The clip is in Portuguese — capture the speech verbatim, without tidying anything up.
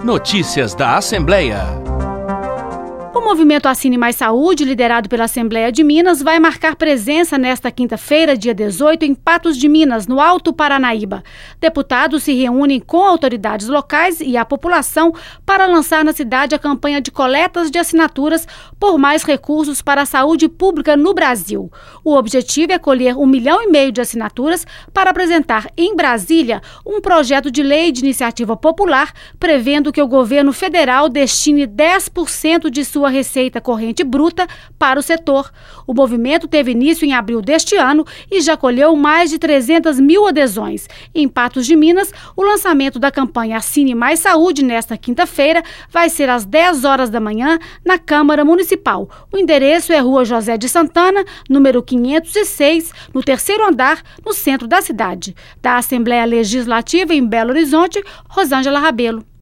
Notícias da Assembleia. O movimento Assine Mais Saúde, liderado pela Assembleia de Minas, vai marcar presença nesta quinta-feira, dia dezoito, em Patos de Minas, no Alto Paranaíba. Deputados se reúnem com autoridades locais e a população para lançar na cidade a campanha de coletas de assinaturas por mais recursos para a saúde pública no Brasil. O objetivo é colher um milhão e meio de assinaturas para apresentar em Brasília um projeto de lei de iniciativa popular prevendo que o governo federal destine dez por cento de sua receita corrente bruta para o setor. O movimento teve início em abril deste ano e já colheu mais de trezentas mil adesões. Em Patos de Minas, o lançamento da campanha Assine Mais Saúde nesta quinta-feira vai ser às dez horas da manhã na Câmara Municipal. O endereço é Rua José de Santana, número quinhentos e seis, no terceiro andar, no centro da cidade. Da Assembleia Legislativa em Belo Horizonte, Rosângela Rabelo.